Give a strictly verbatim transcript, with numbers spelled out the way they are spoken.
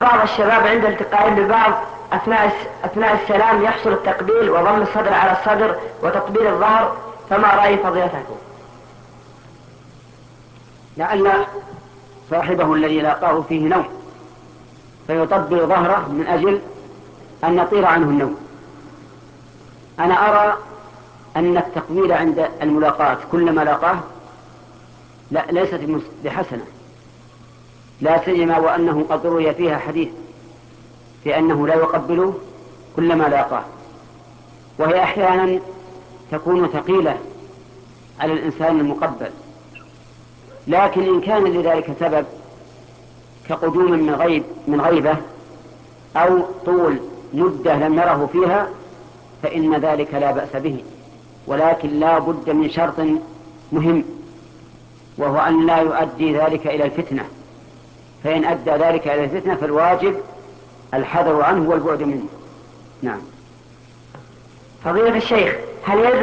بعض الشباب عند التقائهم ببعض أثناء أثناء السلام يحصل التقبيل وضم الصدر على الصدر وتطبيل الظهر، فما رأي فضيلتكم؟ لعل صاحبه الذي لاقاه فيه نوم فيطبل ظهره من أجل أن يطير عنه النوم. أنا أرى أن التقبيل عند الملاقاة كلما لاقاه لا ليست بحسنة، لا سيما وأنه قد روي فيها حديث في أنه لا يقبله كلما لاقاه، وهي أحيانا تكون ثقيلة على الإنسان المقبل. لكن إن كان لذلك سبب كقدوم من غيب من غيبة أو طول مدة لم نره فيها فإن ذلك لا بأس به، ولكن لا بد من شرط مهم، وهو أن لا يؤدي ذلك إلى الفتنة، فإن أدى ذلك إلى الفتنة فالواجب الحذر عنه والبعد منه. نعم. فضيلة الشيخ، هل يلزم